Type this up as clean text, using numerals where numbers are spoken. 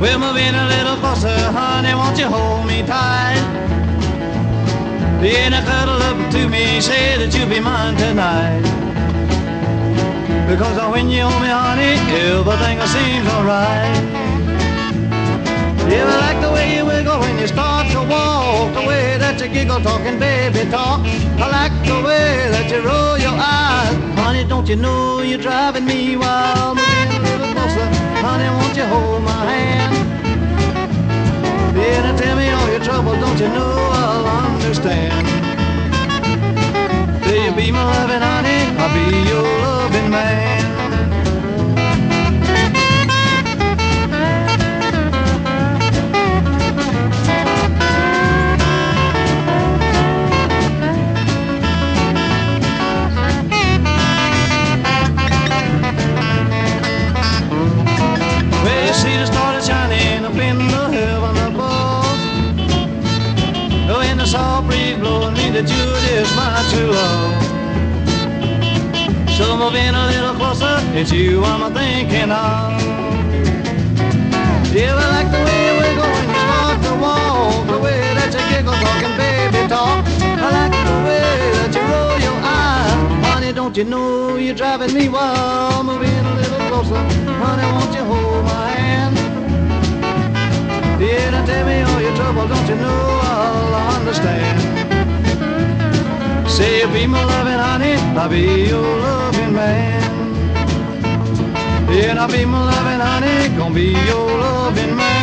Well, move in a little closer, honey, won't you hold me tight? Then cuddle up to me, say that you'll be mine tonight. Because when you hold me, honey, everything seems alright. Yeah, I like the way you wiggle when you start to walk, the way that you giggle talking baby talk. I like the way that you roll your eyes. Honey, don't you know you're driving me wild? Move in a little closer, honey, won't you hold my hand? Yeah, now tell me all your trouble, don't you know I'll understand? Will you be my loving honey, I'll be your loving man. Soft breeze blowing me that you is my true love. So move in a little closer, it's you I'm thinking of. Yeah, I like the way you wiggle when you start to walk, the way that you giggle talking baby talk. I like the way that you roll your eyes. Honey, don't you know you're driving me wild? Move in a little closer, honey, won't you hold my hand? Yeah, now tell me all your trouble, don't you know I'll understand? Say you'll be my loving honey, I'll be your loving man. Yeah, I'll be my loving honey, gonna be your loving man.